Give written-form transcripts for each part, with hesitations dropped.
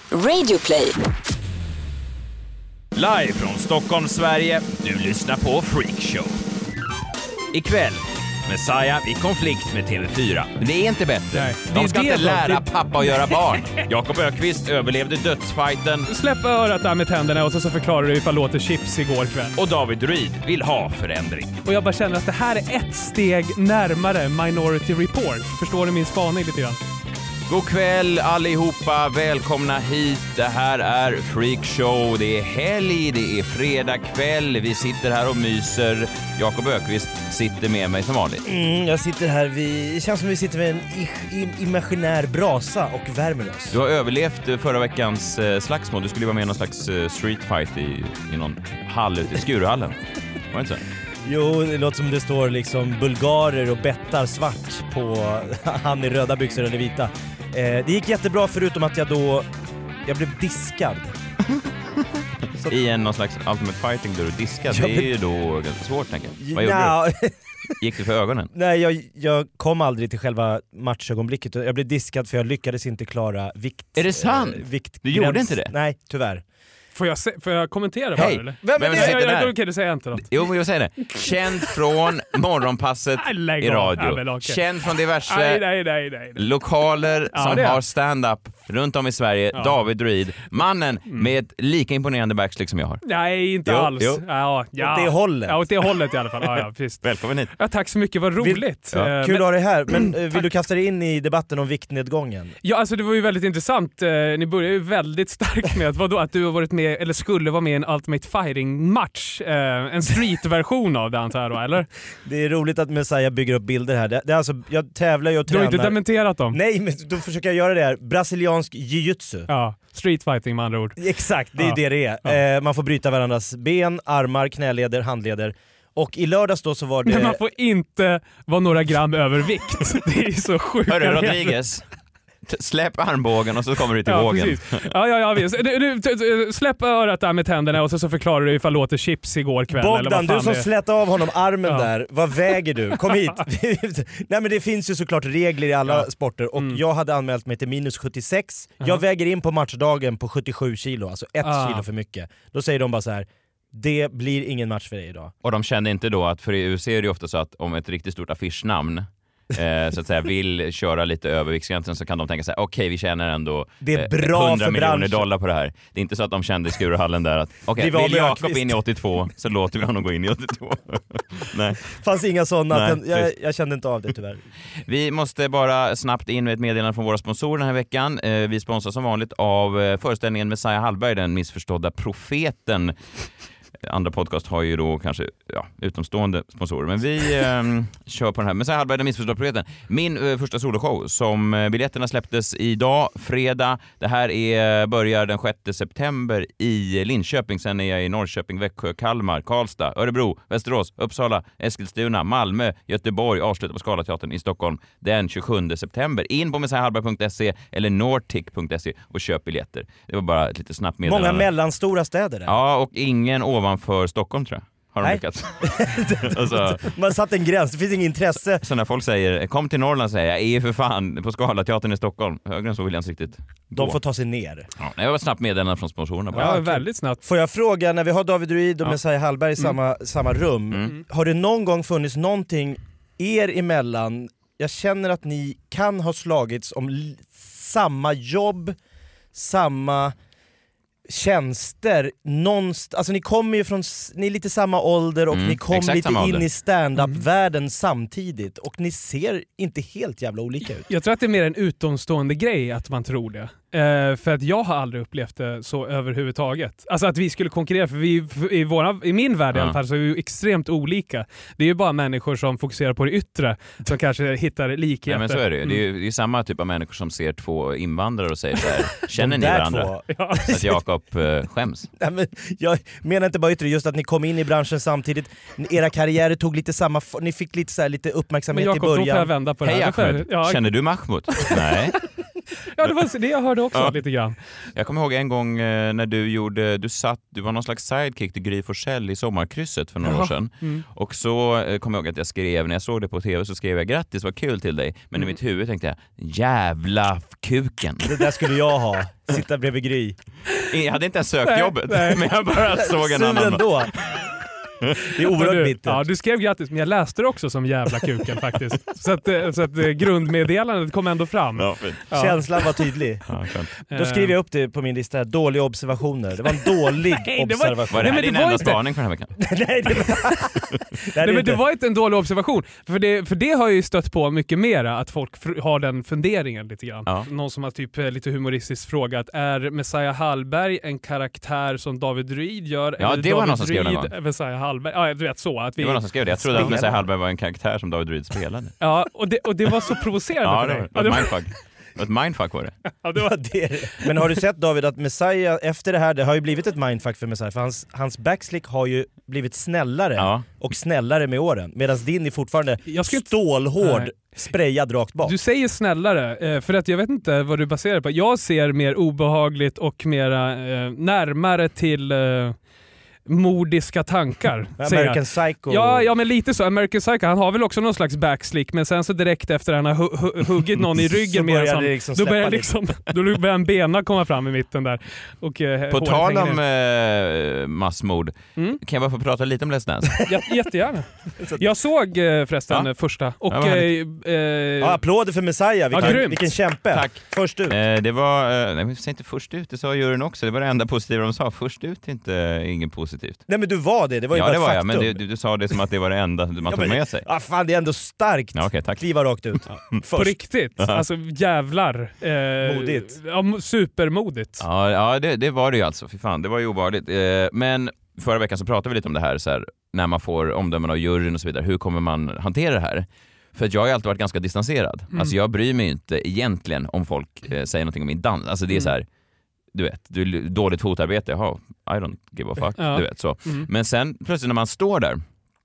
Radioplay. Live från Stockholm, Sverige. Du lyssnar på Freak Show. Ikväll, Messiah i konflikt med TV4. Men det är inte bättre. Nej, de ska inte lära pappa att göra barn. Jakob Öqvist överlevde dödsfighten. Släpp örat där med tänderna och så förklarar du ifall låter chips igår kväll. Och David Druid vill ha förändring. Och jag bara känner att det här är ett steg närmare Minority Report. Förstår du min spaning lite grann? God kväll allihopa, välkomna hit. Det här är Freak Show. Det är helg, det är fredag kväll. Vi sitter här och myser. Jakob Öqvist sitter med mig som vanligt. Jag sitter här, det känns som vi sitter vid en imaginär brasa och värmer oss. Du har överlevt förra veckans slagsmål. Du skulle vara med i någon slags street fight i någon hall ute i Skuruhallen. Var det inte så? Jo, det låter som det står liksom bulgarer och bettar svart på han i röda byxor eller vita. Det gick jättebra förutom att jag blev diskad. I någon slags ultimate fighting där du diskad. Det är ju då ganska svårt, tänker jag. Vad gjorde du? Gick det för ögonen? Nej, jag kom aldrig till själva matchögonblicket. Jag blev diskad för jag lyckades inte klara vikt. Är det sant? Du gjorde inte det? Nej, tyvärr. Får jag kommentera Hej. bara, eller? Vem är det? Okej, du säger inte då. Jo, men jag säger det. Känd från morgonpasset i radio. Känd från diverse Nej. lokaler som har stand-up runt om i Sverige. Ja. David Druid. Mannen med ett lika imponerande backslick som jag har. Nej, inte alls. Jo. Ja. Åt det hållet. Ja, åt det hållet i alla fall. Ja, precis. Välkommen hit. Ja, tack så mycket, vad roligt. Kul att ha dig här, men vill du kasta dig in i debatten om viktnedgången? Ja, alltså det var ju väldigt intressant. Ni började ju väldigt starkt med att du har varit med, eller skulle vara med i en Ultimate Fighting-match. En street-version av det, antar jag då, eller? Det är roligt att Messiah bygger upp bilder här. Det är alltså, jag tävlar ju och Du tränar. har inte dementerat dem? Nej, men då försöker jag göra det här. Brasiliansk jiu-jitsu. Ja, street fighting med andra ord. Exakt, det är det är. Man får bryta varandras ben, armar, knäleder, handleder. Och i lördags då så var det... Men man får inte vara några gram övervikt. Det är så sjukt. Hörru, Rodriguez. Släpp armbågen och så kommer du till vågen. Precis. Ja, visst. Släpp örat där med tänderna och så förklarar du ifall låter chips igår kväll. Bogdan, eller vad du som slätt av honom armen där, vad väger du? Kom hit! Nej, men det finns ju såklart regler i alla sporter och jag hade anmält mig till minus 76. Jag väger in på matchdagen på 77 kilo, alltså 1 kilo för mycket. Då säger de bara så här: det blir ingen match för dig idag. Och de kände inte då att, för i USA är det ju ofta så att om ett riktigt stort affischnamn så att säga vill köra lite över viktgränsen så kan de tänka sig okej, vi tjänar ändå det är bra 100 för miljoner dollar på det här. Det är inte så att de kände i Skuruhallen där att okej, vill Jakob in i 82 så låter vi honom gå in i 82. Nej. Fanns inga sådana. Jag kände inte av det tyvärr. Vi måste bara snabbt in med ett meddelande från våra sponsorer den här veckan. Vi sponsrar som vanligt av föreställningen Messiah Hallberg, den missförstådda profeten. Andra podcast har ju då kanske utomstående sponsorer. Men vi kör på den här. Men så här Hallberg, den missförstådda profeten. Min första soloshow som biljetterna släpptes idag, fredag. Det här börjar den 6 september i Linköping. Sen är jag i Norrköping, Växjö, Kalmar, Karlstad, Örebro, Västerås, Uppsala, Eskilstuna, Malmö, Göteborg. Avslutar på Scalateatern i Stockholm den 27 september. In på messiahhallberg.se eller nortic.se och köp biljetter. Det var bara ett lite snabbt meddelande. Många mellanstora städer där. Ja, och ingen ovanför Stockholm tror jag. Har de lyckats. Alltså, man satt en gräns, det finns inget intresse. Så när folk säger, kom till Norrland, säger jag, är för fan på Scalateatern i Stockholm. Högre än så vill jag inte riktigt gå. De får ta sig ner. Ja, det var snabbt meddelande från sponsorerna. Ja, väldigt snabbt. Får jag fråga, när vi har David Druid och Messiah Hallberg i samma rum, har det någon gång funnits någonting er emellan? Jag känner att ni kan ha slagits om samma jobb, samma tjänster alltså ni kommer ju från, ni är lite samma ålder och ni kom lite in i stand-up-världen samtidigt och ni ser inte helt jävla olika ut. Jag tror att det är mer en utomstående grej att man tror det. För att jag har aldrig upplevt det så överhuvudtaget. Alltså att vi skulle konkurrera, för i min värld i alla fall så är vi extremt olika. Det är ju bara människor som fokuserar på det yttre som kanske hittar likheter. Ja, men så är det ju. Det är ju samma typ av människor som ser två invandrare och säger så här: känner ni varandra? Ja. Att Jakob skäms. Nej, men jag menar inte bara yttre, just att ni kom in i branschen samtidigt. Era karriärer tog lite samma, ni fick lite uppmärksamhet i början. Men Jakob, då får jag vända på det här. Hej Ahmed, känner du Mahmoud? Nej. Ja, det var det jag hörde också lite grann. Jag kommer ihåg en gång när du var någon slags sidekick till Gry Forssell i Sommarkrysset för några år sedan. Och så kommer jag ihåg att jag skrev, när jag såg det på tv så skrev jag grattis, vad kul till dig. Men i mitt huvud tänkte jag, jävla kuken. Det där skulle jag ha, sitta bredvid Gry. Jag hade inte ens sökt jobbet, men jag bara såg en annan. Ändå. Det är oerhört bittert. Ja, du skrev grattis, men jag läste det också som jävla kuken faktiskt. Så att grundmeddelandet kom ändå fram. Ja, känslan var tydlig. Då skriver jag upp det på min lista här, dåliga observationer. Det var en dålig observation. Var det här din enda spaning för den här veckan? Det var inte en dålig observation. För det har ju stött på mycket mera, att folk har den funderingen lite grann. Ja. Någon som har typ lite humoristiskt frågat, är Messiah Hallberg en karaktär som David Druid gör? Ja, det var någon som skrev den gång. Messiah Hallberg. Ja, du vet så. Att vi... Det var någon som skrev det. Jag trodde att Messiah Hallberg var en karaktär som David Druid spelade. Ja, och det var så provocerande för dig. Ja, det var mindfuck. Ett mindfuck var det. Ja, det var det. Men har du sett, David, att Messiah efter det här, det har ju blivit ett mindfuck för Messiah, för hans backslick har ju blivit snällare och snällare med åren, medan din är fortfarande stålhård, sprayad rakt bak. Du säger snällare, för att jag vet inte vad du baserar på. Jag ser mer obehagligt och mera närmare till... mordiska tankar. American Psycho. Ja, men lite så. American Psycho, han har väl också någon slags backslick, men sen så direkt efter han har huggit någon i ryggen mer som, liksom då börjar en bena komma fram i mitten där. Och, på tal om massmord, kan jag bara få prata lite om Let's Dance? Jättegärna. Jag såg förresten första. Och, applåder för Messiah, vilken kämpe. Tack. Först ut. Det var, nej, vi säger inte först ut, det sa juryn också. Det var det enda positiva de sa. Först ut är inte ingen positiv. Nej, men du var det var ju bara det var faktum. Jag, men du sa det som att det var det enda man tog med sig. Fan, det är ändå starkt. Ja, okay, tack. Kliva rakt ut. På riktigt. Alltså jävlar. Modigt. Ja, supermodigt. Ja, det var det ju alltså. Fy fan, det var ju obehagligt. Men förra veckan så pratade vi lite om det här, så här, när man får omdömen av juryn och så vidare. Hur kommer man hantera det här? För att jag har alltid varit ganska distanserad. Alltså jag bryr mig inte egentligen om folk säger någonting om min dans. Alltså det är så här, du vet, dåligt fotarbete, I don't give a fuck, du vet så. Men sen plötsligt när man står där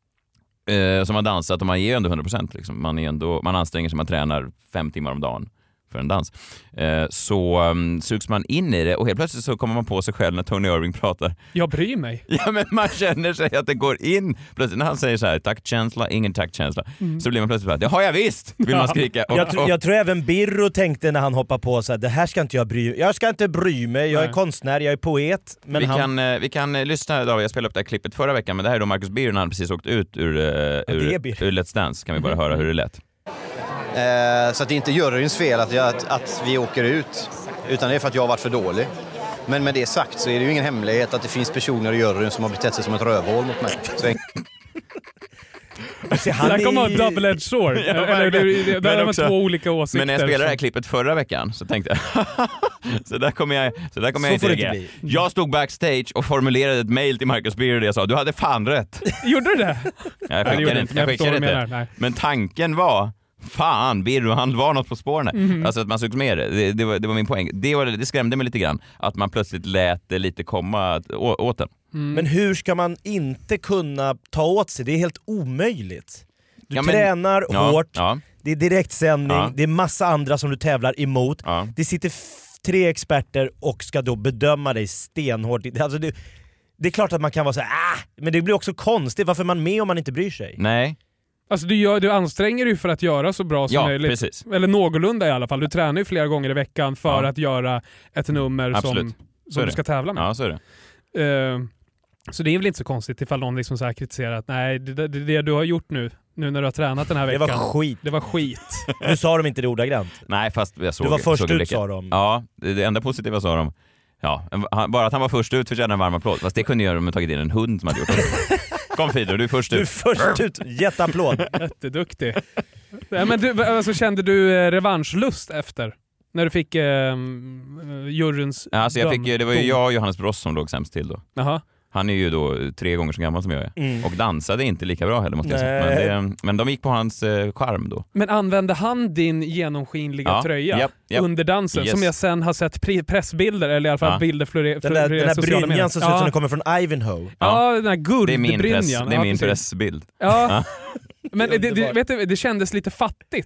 som har dansat och man ger ändå 100%, liksom, man anstränger sig, man tränar 5 timmar om dagen för en dans, så sugs man in i det och helt plötsligt så kommer man på sig själv när Tony Irving pratar. Jag bryr mig. Ja, men man känner sig att det går in. Plötsligt när han säger så här, taktkänsla, ingen taktkänsla, så blir man plötsligt bara, det har jag visst, vill man skrika. Jag tror även Birro tänkte när han hoppade på så här, det här ska inte jag ska inte bry mig, jag är konstnär, jag är poet. Men vi kan lyssna idag, jag spelade upp det här klippet förra veckan, men det här är då Marcus Birro när han precis åkt ut ur Let's Dance, kan vi bara höra hur det lät. Så att det är inte juryns fel att vi åker ut, utan det är för att jag har varit för dålig. Men med det sagt så är det ju ingen hemlighet att det finns personer i juryn som har betett sig som ett rövhål mot mig. Där kommer en double-edged sword. Där var 2 olika åsikter. Men när jag spelade det här klippet förra veckan så tänkte jag så där kommer jag inte reagera. Jag stod backstage och formulerade ett mail till Marcus Birro där jag sa, du hade fan rätt. Gjorde du det? Jag skickade inte. Men tanken var, fan, Birro, han var något på spåren. Alltså att man såg med det. Det var min poäng. Det skrämde mig lite grann att man plötsligt lät det lite komma åt den. Men hur ska man inte kunna ta åt sig? Det är helt omöjligt. Du tränar hårt, det är direktsändning, det är massa andra som du tävlar emot. Det sitter 3 experter och ska då bedöma dig stenhårt. Alltså det är klart att man kan vara så här, men det blir också konstigt. Varför är man med om man inte bryr sig? Nej. Alltså du anstränger dig för att göra så bra som möjligt. Precis. Eller någorlunda i alla fall. Du tränar ju flera gånger i veckan för att göra ett nummer som du ska tävla med. Ja, så är det. Så det är väl inte så konstigt ifall någon liksom så här kritiserar att nej, det du har gjort nu när du har tränat den här veckan. Det var skit. Nu sa de inte det ordagrant. Nej, fast jag såg. Du var först ut, sa de. Ja, det enda positiva sa de. Ja, bara att han var först ut förtjänar en varm applåd. Fast det kunde göra om man tagit in en hund som hade gjort det. Kom Fido, du är först ut. Du är först ut, jätteapplåd. Jätteduktig. Ja, men alltså, kände du revanschlust efter? När du fick juryns det var ju jag och Johannes Bross som låg sämst till då. Aha. Han är ju då 3 gånger så gammal som jag är. Och dansade inte lika bra heller, måste jag säga. Men de gick på hans charm då. Men använde han din genomskinliga tröja under dansen? Som jag sen har sett pressbilder, eller i alla fall bilder den där brynjan som ser ut som den kommer från Ivanhoe. Ja, den där guldbrynjan. Det är min pressbild. Ja. Men det kändes lite fattigt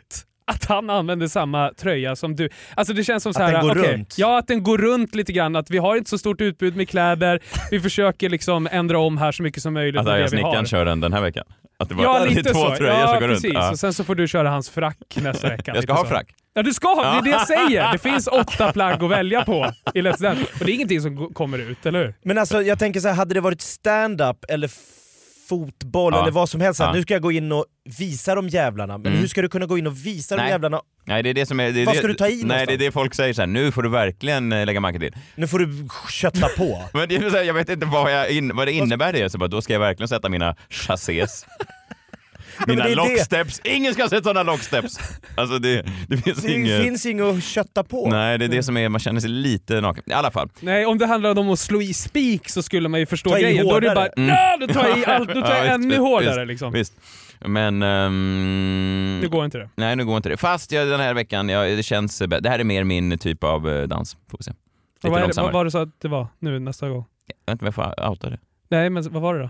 att han använder samma tröja som du. Alltså det känns som så här, den går runt. Ja, att den går runt lite grann. Att vi har inte så stort utbud med kläder. Vi försöker liksom ändra om här så mycket som möjligt. Att Arga snickaren kör den här veckan. Att det bara lite två så. tröjor som går precis. runt. Ja. Och sen så får du köra hans frack nästa vecka. Jag ska ha frack. Ja, du ska ha. Det är det jag säger. Det finns 8 plagg att välja på i Let's Dance. Och det är ingenting som kommer ut, eller hur? Men alltså jag tänker så här, hade det varit stand-up eller fotboll eller vad som helst, nu ska jag gå in och visa de jävlarna. Men hur ska du kunna gå in och visa de jävlarna? Nej, det är det som är... Vad ska du ta i någonstans? någonstans? Det är det folk säger så här, nu får du verkligen lägga manken till. Nu får du kötta på. Men det är så här, jag vet inte vad det innebär det. Så bara, då ska jag verkligen sätta mina chassés. Mina locksteps. Ingen ska sätta sådana locksteps. Alltså det finns inget att kötta på. Nej, det är det som är, man känner sig lite naken. I alla fall. Nej, om det handlade om att slå i spik så skulle man ju förstå ta grejen. Då är det bara, då tar jag i allt, då tar jag ännu hårdare visst, liksom. Visst. Men... nu går inte det. Nej, nu går inte det. Fast den här veckan, det känns... Det här är mer min typ av dans, får vi se. Vad var det så att det var nu nästa gång? Jag vet inte varför jag outade det. Nej, men vad var det då?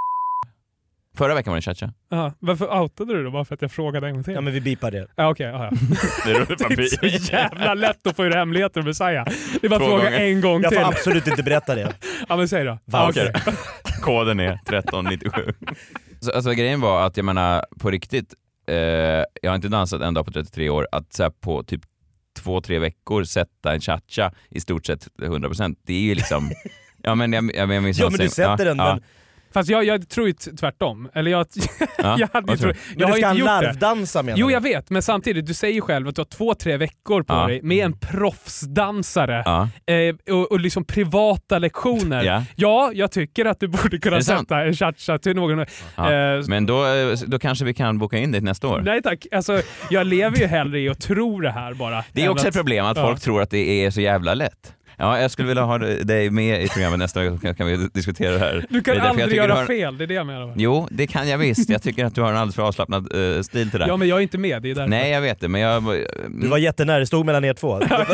Förra veckan var det cha-cha. Aha. Varför outade du då? Bara för att jag frågade en gång till? Ja, men vi bipar det. Ja, okej. Ja. Det är så jävla lätt att få ur hemligheter med Messiah. Det är bara att fråga en gång till. Jag får absolut inte berätta det. Ja, men säg då. Varför? Koden är 1397. Alltså grejen var att jag menar på riktigt, jag har inte dansat en dag på 33 år, att så här, på typ 2-3 veckor sätta en cha-cha i stort sett 100%. Det är ju liksom... Ja men jag minns men du sätter den, men... Fast jag tror ju tvärtom. Eller jag hade ju trott... Men du ska en larvdansa menar du? Jo, jag vet. Men samtidigt, du säger ju själv att du har 2-3 veckor på dig med en proffsdansare och liksom privata lektioner. Ja, jag tycker att du borde kunna sätta en cha-cha till någon. Men då kanske vi kan boka in det nästa år. Nej tack. Alltså, jag lever ju hellre i att tro det här bara. Det är också ett problem att folk tror att det är så jävla lätt. Ja, jag skulle vilja ha dig med i programmet nästa gång, så kan vi diskutera det här. Du kan aldrig göra fel, det är det jag menar. Jo, det kan jag visst. Jag tycker att du har en alldeles för avslappnad stil till det. Ja, men jag är inte med, det är därför. Nej, jag vet det, men Du var jättenära, det stod mellan er två.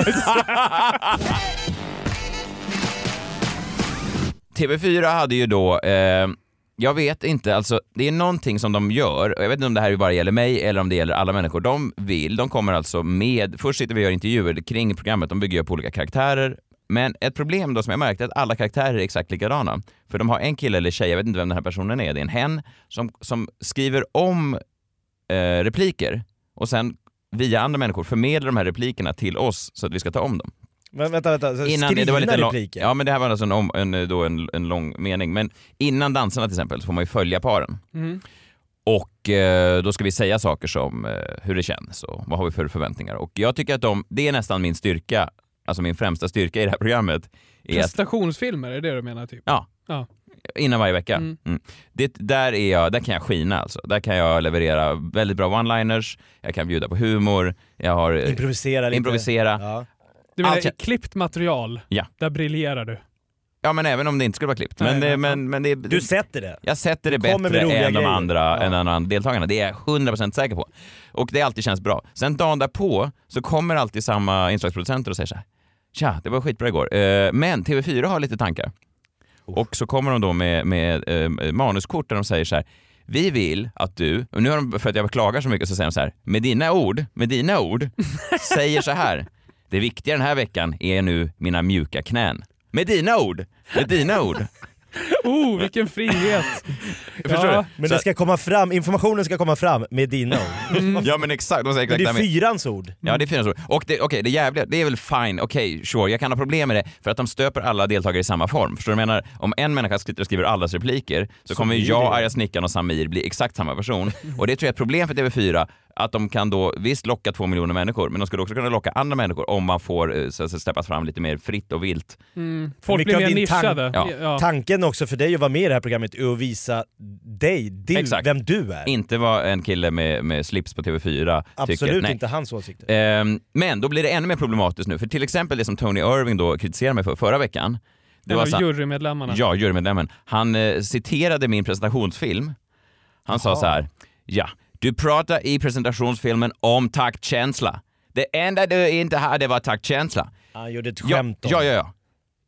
TV4 hade ju då... jag vet inte, alltså det är någonting som de gör, och jag vet inte om det här bara gäller mig eller om det gäller alla människor. De kommer alltså med, först sitter vi och gör intervjuer kring programmet, de bygger upp olika karaktärer. Men ett problem då som jag märkte är att alla karaktärer är exakt likadana. För de har en kille eller tjej, jag vet inte vem den här personen är, det är en hen som skriver om repliker och sen via andra människor förmedlar de här replikerna till oss så att vi ska ta om dem. Men vänta. Innan, skrivna det var lite repliker? Ja, men det här var alltså en lång mening. Men innan dansarna till exempel så får man ju följa paren. Mm. Och då ska vi säga saker som hur det känns och vad har vi för förväntningar. Och jag tycker att det är nästan min styrka, alltså min främsta styrka i det här programmet. Prestationsfilmer, är det du menar typ? Ja. Innan varje vecka. Där kan jag skina alltså. Där kan jag leverera väldigt bra one-liners, jag kan bjuda på humor, jag har... Improvisera. Ja. Du menar i klippt material, där briljerar du. Ja, men även om det inte skulle vara klippt. Men du sätter det. Jag sätter det bättre än de andra deltagarna. Det är jag 100% säker på. Och det alltid känns bra. Sen dagen därpå så kommer alltid samma inslagsproducenter och säger så här: tja, det var skitbra igår. Men TV4 har lite tankar. Och så kommer de då med manuskort där de säger så här: vi vill att du, och nu har de, för att jag klagar så mycket, så säger de så här: med dina ord säger så här: det viktiga den här veckan är nu mina mjuka knän. Med dina ord. Vilken frihet. Förstår du? Men det ska komma fram, informationen ska komma fram med dina ord. Ja, men exakt. Men det är 4:ans ord. Ja, det är 4:ans ord. Och det jävliga, det är väl fine. Okej, sure. Jag kan ha problem med det för att de stöper alla deltagare i samma form. Förstår du? Jag menar, om en människa skriver allas repliker så kommer jag, Arja Snickaren och Samir bli exakt samma person. Och det tror jag är ett problem för TV4, att de kan då visst locka 2 miljoner människor, men de skulle också kunna locka andra människor om man får så släppas fram lite mer fritt och vilt. Folk blir mer nischade. Tanken också för dig att vara med i det här programmet är att visa dig, vem du är. Inte vara en kille med slips på TV4. Absolut inte hans åsikter. Men då blir det ännu mer problematiskt nu. För till exempel det som Tony Irving då kritiserade mig för förra veckan. Det var jurymedlemmarna. Ja, jurymedlemmen. Han citerade min presentationsfilm. Han sa så här: ja, du pratar i presentationsfilmen om taktkänsla. Det enda du inte hade var taktkänsla. Han gjorde ett skämt om. Ja.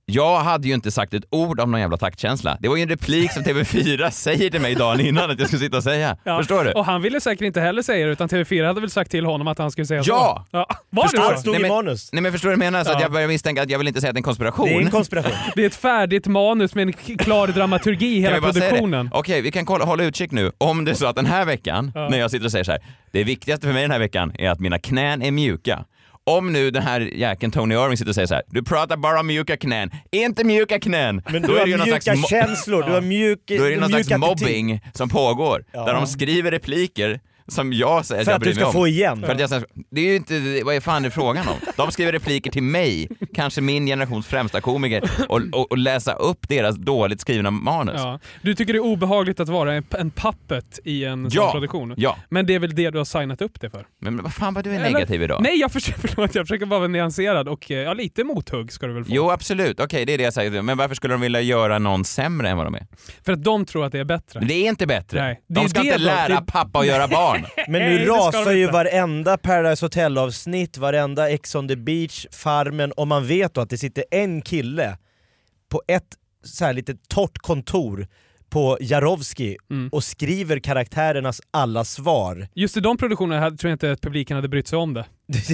Jag hade ju inte sagt ett ord om någon jävla taktkänsla. Det var ju en replik som TV4 säger till mig dagen innan att jag skulle sitta och säga. Ja. Förstår du? Och han ville säkert inte heller säga det, utan TV4 hade väl sagt till honom att han skulle säga Ja! så. Ja! Var det Allt så? stod i manus. Nej men förstår du vad jag menar? Så att jag börjar misstänka att jag vill inte säga att det är en konspiration. Det är en konspiration. Det är ett färdigt manus med en klar dramaturgi i hela produktionen. Okej, vi kan hålla utkik nu. Om det är så att den här veckan, när jag sitter och säger så här, det viktigaste för mig den här veckan är att mina knän är mjuka. Om nu den här jäkeln Tony Irving sitter och säger så här, du pratar bara om mjuka knän, inte mjuka knän. Men du har mjuka känslor, du har mjuk. Då är det någon slags mobbing som pågår, där de skriver repliker som jag säger för att du ska få igen. För att jag säger, det är ju inte, vad är fan det frågan om? De skriver repliker till mig, kanske min generations främsta komiker, och läsa upp deras dåligt skrivna manus. Ja. Du tycker det är obehagligt att vara en puppet i en sån produktion? Ja. Men det är väl det du har signat upp det för? Men vad fan var du är negativ idag? Nej, jag försöker bara vara nyanserad och lite mothugg ska du väl få. Jo, absolut. Okej, det är det jag säger. Men varför skulle de vilja göra någon sämre än vad de är? För att de tror att det är bättre. Det är inte bättre. Nej. De ska inte lära pappa att göra barn. Men nu rasar ju varenda Paradise Hotel-avsnitt, varenda Ex on the Beach, Farmen, och man vet då att det sitter en kille på ett så här lite torrt kontor på Jarowski och skriver karaktärernas alla svar. Just i de produktionerna tror jag inte att publiken hade brytt sig om det.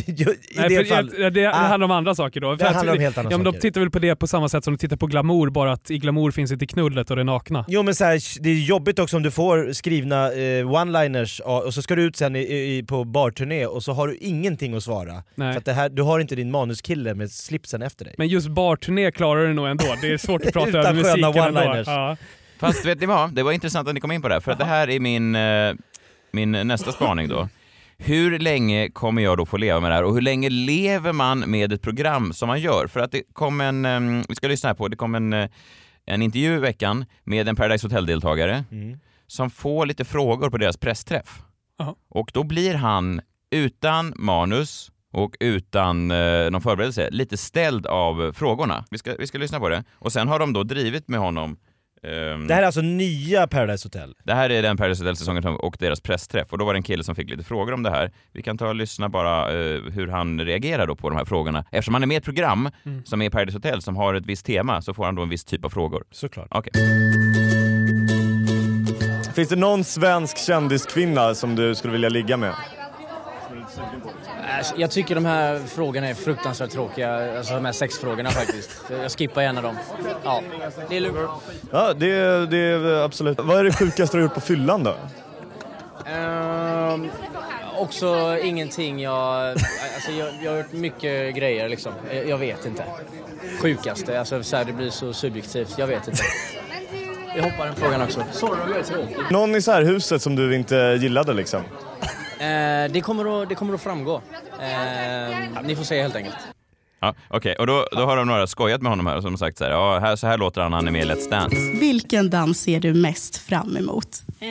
Det handlar om andra saker då. Det handlar om helt andra saker. De tittar väl på det på samma sätt som de tittar på glamour, bara att i glamour finns inte knullet och det nakna. Jo men så här, det är jobbigt också om du får skrivna one-liners och så ska du ut sen på barturné och så har du ingenting att svara. Nej. För att det här, du har inte din manuskille med slipsen efter dig. Men just barturné klarar du nog ändå. Det är svårt att prata utan över musiken one-liners. ändå. Ja. Fast vet ni vad? Det var intressant att ni kom in på det här, för att det här är min nästa spaning då. Hur länge kommer jag då få leva med det här, och hur länge lever man med ett program som man gör? För att det kom vi ska lyssna här på, det kom en intervju i veckan med en Paradise Hotel-deltagare som får lite frågor på deras pressträff. Och då blir han utan manus och utan någon förberedelse lite ställd av frågorna. Vi ska lyssna på det. Och sen har de då drivit med honom. Det här är alltså nya Paradise Hotel. Det här är den Paradise Hotel-säsongen och deras pressträff. Och då var det en kille som fick lite frågor om det här. Vi kan ta och lyssna bara hur han reagerar då på de här frågorna. Eftersom han är med i ett program som är Paradise Hotel som har ett visst tema, så får han då en viss typ av frågor. Såklart. Okay. Finns det någon svensk kändiskvinna som du skulle vilja ligga med? Jag tycker de här frågorna är fruktansvärt tråkiga, alltså de här sexfrågorna faktiskt. Jag skippar gärna dem. Ja, det är lugnt. Ja, det är absolut. Vad är det sjukaste du har gjort på fyllan då? Också ingenting. Jag har gjort mycket grejer liksom. Jag vet inte. Sjukaste, alltså så här, det blir så subjektivt. Jag vet inte. Jag hoppar den frågan också. Sorry, jag är tråkig. Någon i så här huset som du inte gillade liksom? Det kommer att framgå. Ni får se helt enkelt. Ja, okej. Och då har de några skojat med honom här som har sagt så här, ja, så här låter han är med i Let's Dance. Vilken dans ser du mest fram emot?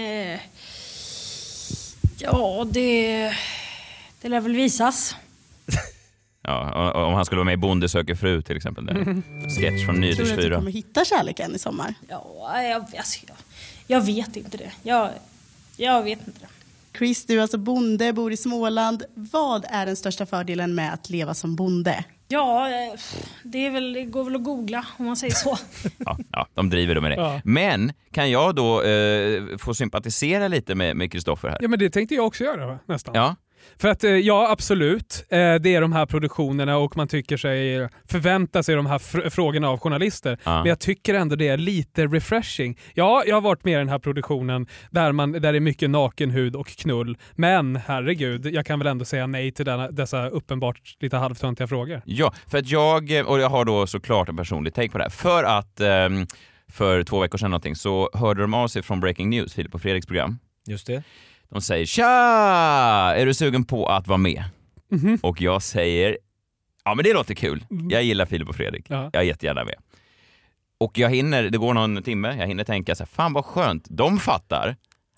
Ja, det lär väl visas. Ja, om han skulle vara med i Bonde söker fru till exempel. Där. Sketch från Nyhetsfyra. Tror du att du kommer hitta kärleken i sommar? Ja, jag vet inte det. Jag vet inte det. Chris, du är alltså bonde, bor i Småland. Vad är den största fördelen med att leva som bonde? Ja, det går väl att googla om man säger så. Ja, de driver med det. Ja. Men kan jag då få sympatisera lite med Kristoffer här? Ja, men det tänkte jag också göra nästan. Ja. För att ja, absolut. Det är de här produktionerna och man tycker sig förvänta sig de här frågorna av journalister. Ja. Men jag tycker ändå det är lite refreshing. Ja, jag har varit med i den här produktionen där det är mycket nakenhud och knull. Men herregud, jag kan väl ändå säga nej till dessa uppenbart lite halvtöntiga frågor. Ja, för att jag har då såklart en personlig take på det här. För att för 2 veckor sedan någonting så hörde de av sig från Breaking News, Filip och Fredriks program. Just det. De säger, tja! Är du sugen på att vara med? Mm-hmm. Och jag säger, ja men det låter kul. Jag gillar Filip och Fredrik. Ja. Jag är jättegärna med. Och det går någon timme, jag hinner tänka så här, fan vad skönt. De fattar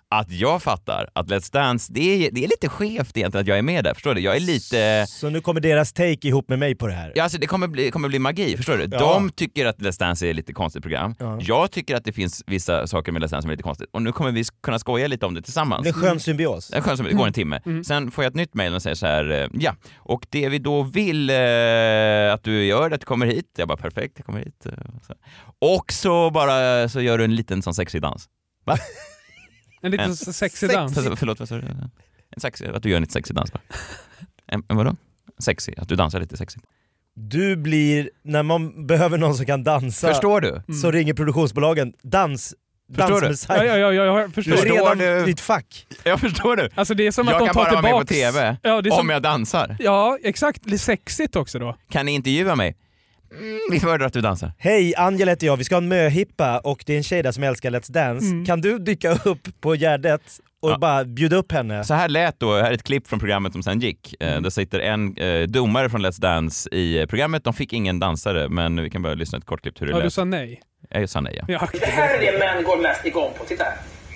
att jag fattar att Let's Dance, det är lite skevt egentligen att jag är med där, förstår du? Jag är lite... Så nu kommer deras take ihop med mig på det här? Ja, alltså det kommer bli magi, förstår du? Ja. De tycker att Let's Dance är lite konstigt program. Ja. Jag tycker att det finns vissa saker med Let's Dance som är lite konstigt. Och nu kommer vi kunna skoja lite om det tillsammans. Det är en skön symbios. Det går en timme. Sen får jag ett nytt mejl och säger så här: ja, och det vi då vill att du gör, att du kommer hit. Jag bara, perfekt, jag kommer hit. Och så bara så gör du en liten sån sexig dans. Va? En liten sexig dans? Förlåt, vad sa du? En sexig, att du gör en lite sexig dans bara. En vadå? Sexig, att du dansar lite sexigt. Du blir, när man behöver någon som kan dansa. Förstår du? Så ringer produktionsbolagen. Förstår du? Jag förstår. Du är redan ditt fack. Jag förstår du. Alltså det är som att de tar bara tillbaks... vara med på TV om jag dansar. Ja, exakt. Lite sexigt också då. Kan ni intervjua mig? Vi föredrar att du dansar. Hej, Angela heter jag. Vi ska ha en möhippa och det är en tjej där som älskar Let's Dance. Kan du dyka upp på Gärdet och bara bjuda upp henne? Så här lät då, här är ett klipp från programmet som sen gick. Där sitter en domare från Let's Dance i programmet. De fick ingen dansare, men vi kan bara lyssna ett kort klipp hur det lät. Du sa nej? Jag sa nej, ja. Det här är det män går mest igång på, titta här.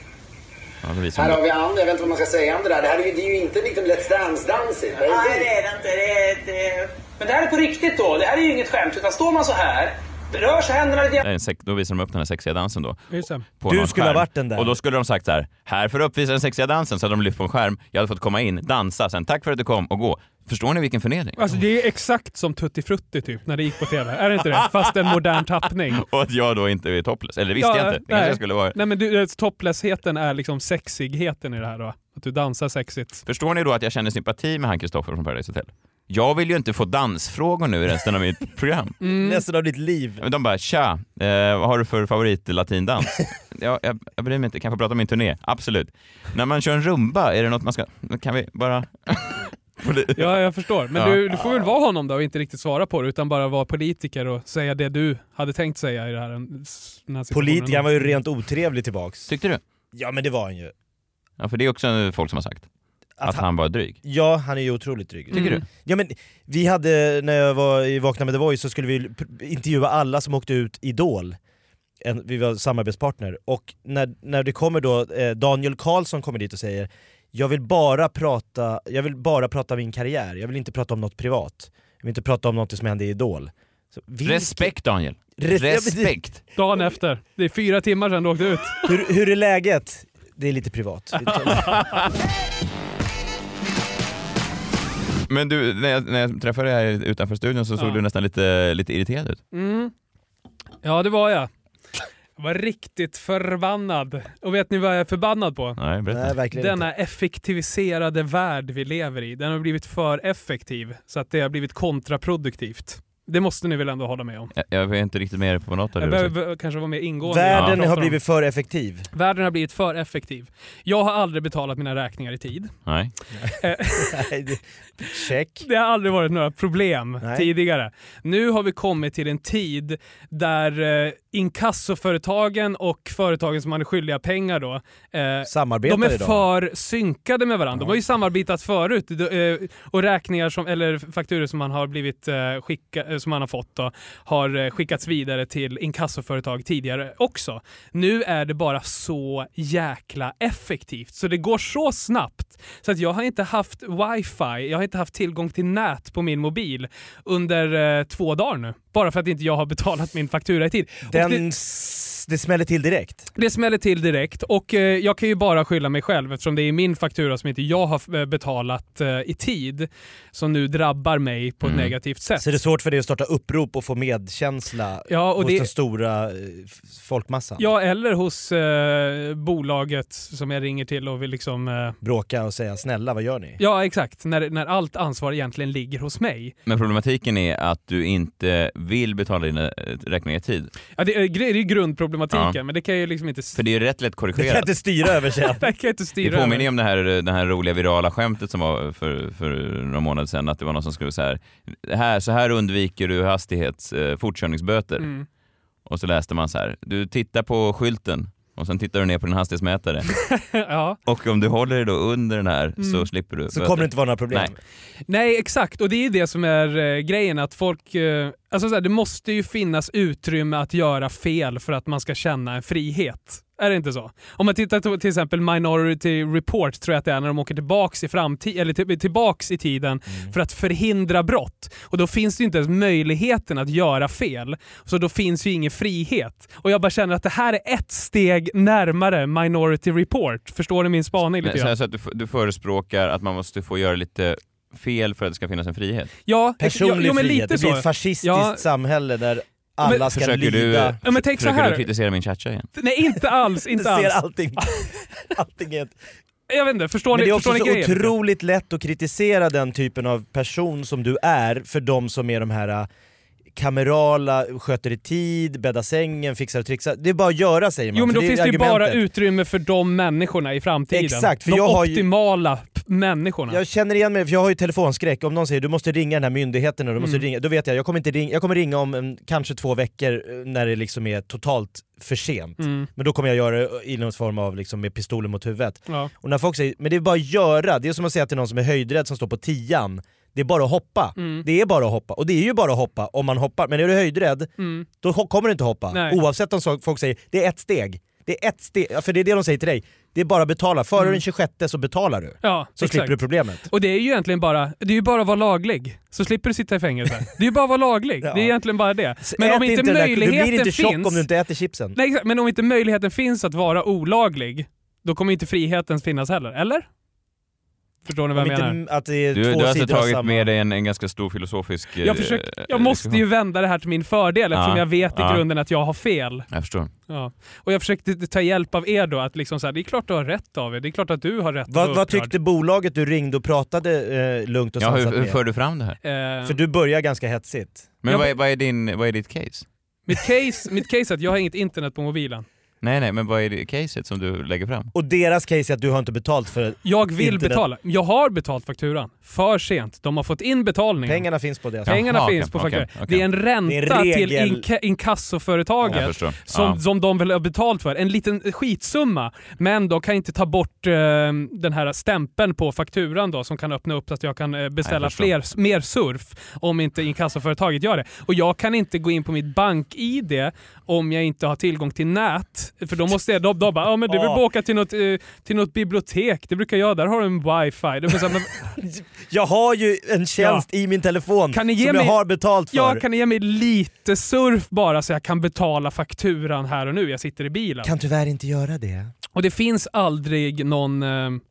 Ja, här har vi Ann, jag vet inte vad man ska säga om det där. Det här är ju inte liksom Let's Dance-dansigt. Nej, det är det inte. Men det här är på riktigt då, det här är ju inget skämt. Utan står man så här, rör sig händerna lite. Då visar de upp den här sexiga dansen då. Du skulle ha varit den där. Och då skulle de sagt så här för att uppvisa den sexiga dansen så hade de lyft på en skärm. Jag hade fått komma in, dansa, sen tack för att du kom och gå. Förstår ni vilken förnedring? Alltså det är exakt som Tutti Frutti typ när det gick på TV. Är det inte det? Fast en modern tappning. Och att jag då inte är topless. Eller visste jag inte. Det kanske jag skulle vara. Nej men toplessheten är liksom sexigheten i det här då. Att du dansar sexigt. Förstår ni då att jag känner sympati med han Kristoffer från Paradise Hotel? Jag vill ju inte få dansfrågor nu i resten av mitt program. Resten av ditt liv. Men de bara, tja, vad har du för favorit latindans? Jag bryr mig inte, kan jag få prata om min turné? Absolut. När man kör en rumba, är det något man ska... Kan vi bara... Ja, jag förstår. Men du får väl vara honom då och inte riktigt svara på det, utan bara vara politiker och säga det du hade tänkt säga i det här. Den här Politikern var ju rent otrevlig tillbaks. Tyckte du? Ja, men det var han ju. Ja, för det är också folk som har sagt. Att han var dryg. Ja, han är ju otroligt dryg. Tycker du? Ja, men vi hade, när jag var i Vakna med The Voice så skulle vi intervjua alla som åkte ut Idol. Vi var samarbetspartner. Och när det kommer då, Daniel Karlsson kommer dit och säger jag vill bara prata om min karriär. Jag vill inte prata om något privat. Jag vill inte prata om något som hände i Idol. Så, respekt Daniel. Respekt. Dagen efter. Det är 4 timmar sedan du åkte ut. Hur är läget? Det är lite privat. Men du, när jag träffade dig här utanför studion så såg du nästan lite irriterad ut. Ja, det var jag. Jag var riktigt förbannad. Och vet ni vad jag är förbannad på? Nej, berätta. Nej, verkligen denna inte. Effektiviserade värld vi lever i. Den har blivit för effektiv så att det har blivit kontraproduktivt. Det måste ni väl ändå hålla med om? Jag är inte riktigt med på något av det. Jag behöver kanske vara mer ingående. Världen har blivit för effektiv. Världen har blivit för effektiv. Jag har aldrig betalat mina räkningar i tid. Nej. Check. Det har aldrig varit några problem tidigare. Nu har vi kommit till en tid där inkassoföretagen och företagen som har skyldiga pengar då samarbetar de är idag. För synkade med varandra. De har ju samarbetat förut och räkningar som, eller fakturor som man har blivit som man har fått då, har skickats vidare till inkassoföretag tidigare också. Nu är det bara så jäkla effektivt. Så det går så snabbt så att jag har inte haft wifi, jag har inte haft tillgång till nät på min mobil under 2 dagar nu. Bara för att inte jag har betalat min faktura i tid. Det smäller till direkt. Det smäller till direkt och jag kan ju bara skylla mig själv eftersom det är min faktura som inte jag har betalat i tid som nu drabbar mig på ett negativt sätt. Så det är svårt för dig att starta upprop och få medkänsla hos den stora folkmassan? Ja, eller hos bolaget som jag ringer till och vill liksom... bråka och säga snälla, vad gör ni? Ja, exakt. När allt ansvar egentligen ligger hos mig. Men problematiken är att du inte vill betala dina räkningar i tid. Ja, det är ju grundproblematiken, men det kan ju liksom inte... För det är ju rätt lätt korrigerat. Det kan inte styra över sig. Det kan inte styra. Det påminner ju om det här roliga virala skämtet som var för några månader sedan, att det var någon som skulle säga så här undviker du fortkörningsböter. Och så läste man så här: du tittar på skylten och sen tittar du ner på din hastighetsmätare. Ja. Och om du håller dig då under den här så slipper du. Så kommer det inte vara några problem. Nej, exakt. Och det är det som är grejen, att folk... Alltså så här, det måste ju finnas utrymme att göra fel för att man ska känna en frihet. Är det inte så? Om man tittar till exempel Minority Report, tror jag att det är, när de åker tillbaks i framtiden eller tillbaks i tiden för att förhindra brott. Och då finns det ju inte ens möjligheten att göra fel. Så då finns ju ingen frihet. Och jag bara känner att det här är ett steg närmare Minority Report. Förstår du min spaning lite grann? Så att du förespråkar att man måste få göra lite fel för att det ska finnas en frihet? Ja, personlig men frihet. lite det blir ett fascistiskt samhälle där alla ska lida. Men tänk försöker så här. Du kritisera min chacha igen? Nej, inte alls. Inte alls. ser allting är jag vet inte, förstår men ni, det är också så grejen? otroligt lätt att kritisera den typen av person som du är för de som är de här kamerala, sköter i tid, bädda sängen, fixar och trixar. Det är bara att göra, säger man. Jo, men då finns det ju argumentet. bara utrymme för de människorna i framtiden. Exakt, för de jag har ju optimala människorna. Jag känner igen mig, för jag har ju telefonskräck. Om någon säger du måste ringa den här myndigheten och du måste ringa, då vet jag kommer ringa om kanske 2 veckor när det liksom är totalt för sent. Men då kommer jag göra det i någon form av liksom, med pistolen mot huvudet. Ja. Och när folk säger, men det är bara att göra. Det är som att säga till någon som är höjdrädd som står på 10:an. Det är bara att hoppa. Det är bara att hoppa. Och det är ju bara att hoppa om man hoppar. Men är du höjdrädd, då kommer du inte hoppa. Nej. Oavsett om folk säger, det är ett steg. Det är ett steg, för det är det de säger till dig. Det är bara att betala. Före den 26 så betalar du. Ja, så exakt. slipper du problemet. Och det är ju egentligen bara, det är ju bara att vara laglig. Så slipper du sitta i fängelse. Det är ju bara att vara laglig. Ja. Det är egentligen bara det. Men om inte du möjligheten blir inte tjock finns... om du inte äter chipsen. Nej, exakt. Men om inte möjligheten finns att vara olaglig, då kommer inte friheten finnas heller. Eller? Förstår ni vad jag menar? Att det är Du två har alltså sidor av tagit samma... med dig en ganska stor filosofisk... Jag måste ju vända det här till min fördel eftersom jag vet i Ja. grunden att jag har fel. Jag förstår. Ja. Och jag försökte ta hjälp av er då, att liksom så här, det är klart du har rätt av er. Det är klart att du har rätt. Vad tyckte bolaget du ringde och pratade lugnt och sansat hur med? för du fram det här? För du börjar ganska hetsigt. Men vad är ditt case? Mitt case är att jag har inget internet på mobilen. Nej, men vad är det caset som du lägger fram? Och deras case är att du har inte betalt för Jag vill internet. betala. Jag har betalt fakturan. För sent. De har fått in betalningen. Pengarna finns på det. Pengarna finns på fakturan. Okay. Det är en ränta till inkassoföretaget som de vill ha betalt för. En liten skitsumma. Men de kan inte ta bort den här stämpeln på fakturan då, som kan öppna upp så att jag kan beställa mer surf om inte inkassoföretaget gör det. Och jag kan inte gå in på mitt bank-ID om jag inte har tillgång till nät. För då måste jag då bara, men du vill åka till något bibliotek. Det brukar jag, där har du en wifi. Det så, men, jag har ju en tjänst i min telefon som jag har betalt för. Ja, kan ni ge mig lite surf bara så jag kan betala fakturan här och nu? Jag sitter i bilen. Kan tyvärr inte göra det. Och det finns aldrig någon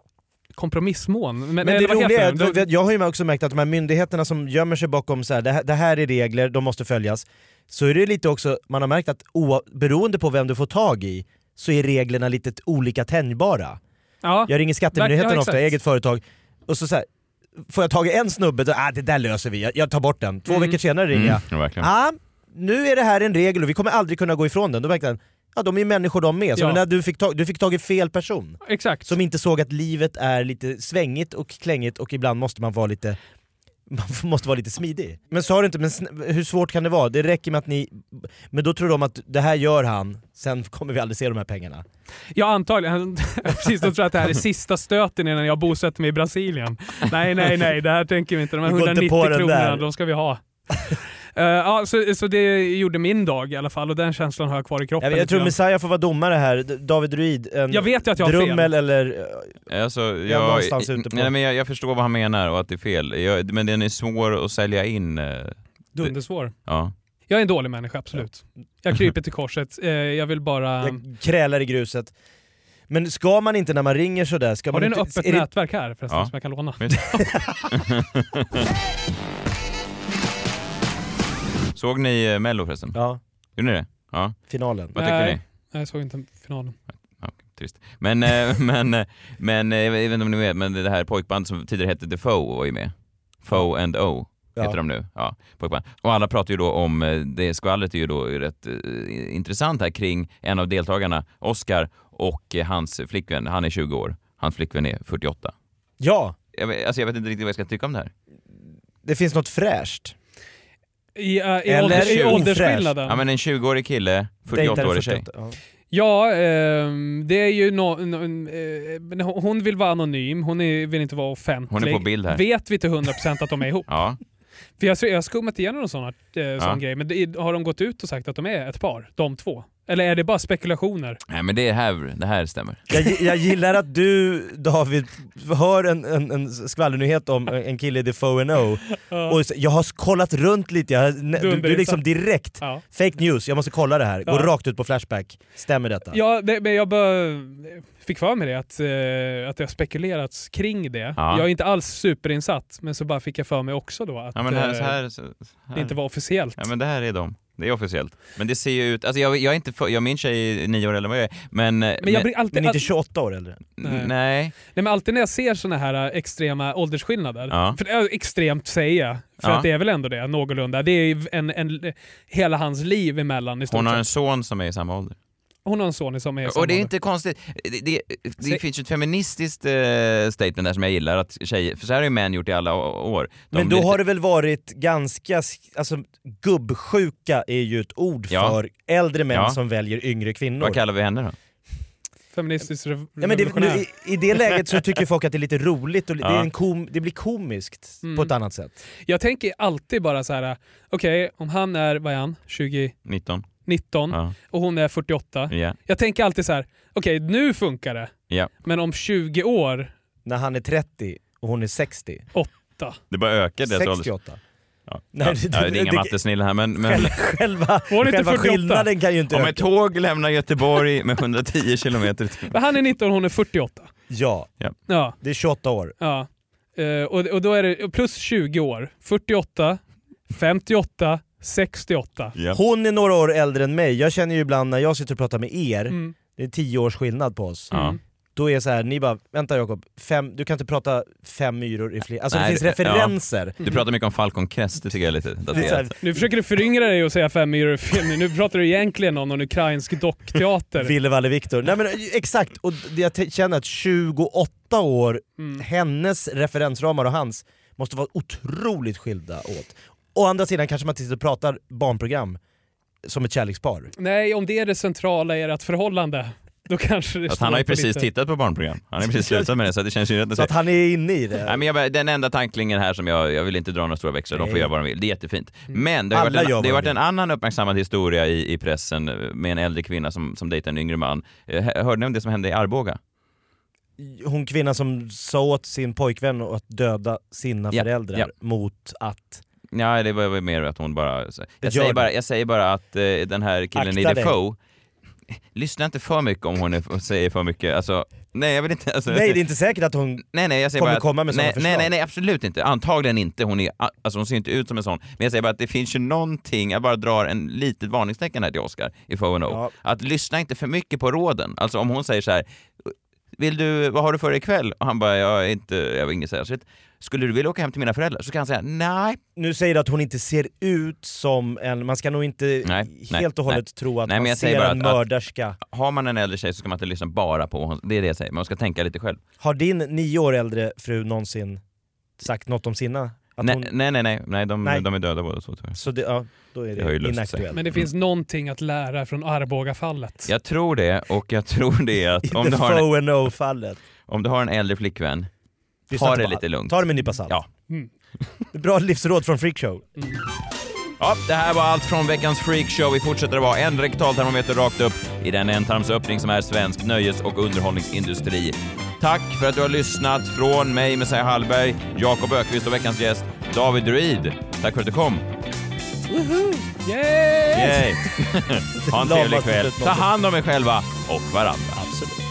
kompromissmån. Men det roliga är, jag har ju också märkt att de här myndigheterna som gömmer sig bakom så här, det här är regler, de måste följas. Så är det lite också, man har märkt att beroende på vem du får tag i så är reglerna lite olika tänjbara. Ja, jag ringer Skattemyndigheten ofta, eget företag, och så här, får jag tag i en snubbe, då, det där löser vi, jag tar bort den. 2 veckor senare ringer jag. Nu är det här en regel och vi kommer aldrig kunna gå ifrån den. Då verkar de är ju människor de med. Så den där du fick tag i fel person. Exakt. Som inte såg att livet är lite svängigt och klängigt och ibland måste man vara lite... Man måste vara lite smidig. Men sa du inte, men hur svårt kan det vara? Det räcker med att ni... Men då tror de att det här gör han, sen kommer vi aldrig se de här pengarna. Ja, antagligen. Precis, då tror jag att det här är sista stöten innan jag bosätter mig i Brasilien. Nej, det här tänker vi inte. De här 190 kronorna, de ska vi ha. Så det gjorde min dag i alla fall, och den känslan har jag kvar i kroppen. Jag tror Messiah får vara domare här. David Druid, jag vet att jag har drummel fel. Eller jag förstår vad han menar och att det är fel. Men den är svår att sälja in. Dundersvår. Ja. Jag är en dålig människa, absolut. Jag kryper till korset. Jag vill bara... Jag krälar i gruset. Men ska man inte när man ringer sådär... Ska har man du en öppet nätverk här förresten som jag kan låna? Såg ni Mello förresten? Ja. Gjorde ni det? Ja. Finalen. Vad tycker ni? Nej, jag såg inte finalen. Ja, trist. Men jag vet inte om ni vet, men det här pojkband som tidigare hette The Foe var ju med. Foe and O heter de nu. Ja, pojkband. Och alla pratar ju då om, det skvallret är ju då rätt intressant här kring en av deltagarna, Oscar, och hans flickvän. Han är 20 år. Hans flickvän är 48. Ja. Jag vet inte riktigt vad jag ska tycka om det här. Det finns något fräscht. I åldersskillnaden. Ja, men en 20-årig kille, 48-årig tjej. Ja, det är ju hon vill vara anonym, hon vill inte vara offentlig. Hon är på bild här. Vet vi till 100% att de är ihop? Ja. För jag har skummat igenom någon sån grej, men har de gått ut och sagt att de är ett par, de två? Eller är det bara spekulationer? Nej, men det här stämmer. Jag gillar att du, David, hör en skvallernyhet om en kille i The Foe och jag har kollat runt lite, du liksom direkt fake news, jag måste kolla det här, gå rakt ut på Flashback. Stämmer detta? Ja, men jag bara fick för mig det att det har spekulerats kring det. Jag är inte alls superinsatt, men så bara fick jag för mig också då att det inte var officiellt. Ja, men det här är det är officiellt. Men det ser ju ut, alltså jag är inte jag min tjej är 9 år eller vad jag är, men jag blir alltid, men inte 28 år eller? Nej, men alltid när jag ser såna här extrema åldersskillnader, för det är extremt säga, för att det är väl ändå det någorlunda. Det är en hela hans liv emellan i stort. Hon har en son som är i samma ålder. Hon har en son som är samma. Och det är inte konstigt. Det finns ju ett feministiskt statement där som jag gillar, att tjejer, för så här har ju män gjort i alla år. Men då har det väl varit ganska, alltså gubbsjuka är ju ett ord för äldre män som väljer yngre kvinnor. Vad kallar vi henne då? Feministiskt revolutionär. I det läget så tycker folk att det är lite roligt och det blir komiskt på ett annat sätt. Jag tänker alltid bara så här: okej, om han är, vad är han? 19 och hon är 48. Jag tänker alltid så här: okej, nu funkar det. Men om 20 år, när han är 30 och hon är 68. Det bara ökar det 68. Nej, det är inga mattesnillen här, men själva skillnaden kan ju inte om öka. ett tåg lämnar Göteborg med 110 kilometer. Men han är 19 och hon är 48. Ja. Det är 28 år. Ja. Och då är det plus 20 år. 48, 58, 68. Hon är några år äldre än mig. Jag känner ju ibland när jag sitter och pratar med er, det är 10 års skillnad på oss. Då är så här, ni bara, vänta Jakob, du kan inte prata 5 myror i fler. Alltså det finns referenser. Du pratar mycket om Falcon Crest, det tycker jag är lite daterat. Nu försöker du föryngra dig och säga 5 myror i fler. Nu pratar du egentligen om någon ukrainsk dockteater. Ville Valle Viktor. Nej men exakt, och jag känner att 28 år, hennes referensramar och hans måste vara otroligt skilda åt. Å andra sidan kanske man till pratar barnprogram som ett kärlekspar. Nej, om det är det centrala i ert förhållande, då kanske det han har ju precis tittat på barnprogram. Han har precis slutat med det, så det känns ju rätt. Så att han är inne i det. Nej, men den enda tanklingen här som jag vill inte dra några stora växlar, de får göra vad de vill. Det är jättefint. Men det har varit en annan uppmärksammad historia i pressen med en äldre kvinna som dejtar en yngre man. Hörde ni om det som hände i Arboga? Hon kvinnan som sa åt sin pojkvän att döda sina föräldrar mot att... Ja, det var mer att hon bara... Jag säger bara att den här killen i The Foe, lyssna inte för mycket om hon säger för mycket. Alltså, nej, jag vill inte... Alltså, nej, det är inte säkert att hon jag säger kommer bara komma med sådana förslag. Nej, absolut inte. Antagligen inte. Hon ser inte ut som en sån. Men jag säger bara att det finns ju någonting, jag bara drar en litet varningstecken här till Oscar i Foe. Att lyssna inte för mycket på råden. Alltså om hon säger så här: vad har du för ikväll? Och han bara, jag var inget särskilt. Skulle du vilja åka hem till mina föräldrar? Så kan han säga nej. Nu säger du att hon inte ser ut som en... Man ska nog inte helt och hållet tro att man ser en mörderska. Har man en äldre tjej så ska man inte lyssna bara på. Det är det jag säger. Man ska tänka lite själv. Har din 9 år äldre fru någonsin sagt något om sina? Nej, de är döda båda så. Så då är det inaktuellt. Men det finns någonting att lära från Arboga-fallet. Jag tror det, och jag tror det att om du har en äldre flickvän, ha det lite lugnt. Ta det med en nypa salt. Ja. Bra livsråd från Freakshow. Ja, det här var allt från veckans Freakshow. Vi fortsätter att vara en rektaltermometer rakt upp i den ändtarmsöppning som är svensk nöjes- och underhållningsindustri. Tack för att du har lyssnat. Från mig, Messiah Hallberg, Jakob Ökvist och veckans gäst David Druid. Tack för att du kom. Woohoo! Yay! Ha en trevlig kväll. Ta hand om er själva och varandra. Absolut.